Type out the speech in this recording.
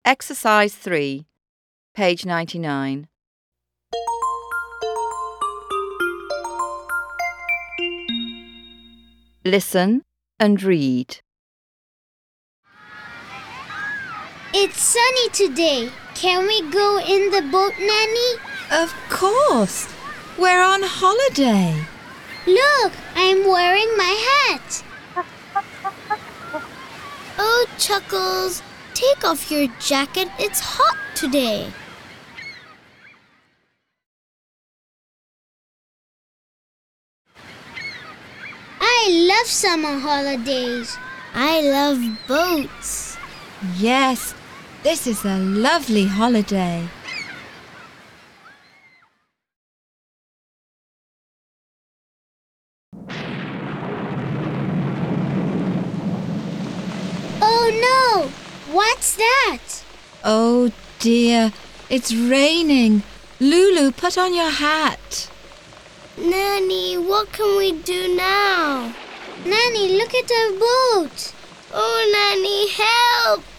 Exercise 3, page 99. Listen and read. It's sunny today. Can we go in the boat, Nanny? Of course. We're on holiday. Look, I'm wearing my hat. Oh, Chuckles, take off your jacket. It's hot today. I love summer holidays. I love boats. Yes, this is a lovely holiday. Oh no! What's that? Oh dear, it's raining. Lulu, put on your hat. Nanny, what can we do now? Nanny, look at our boat. Oh, Nanny, help!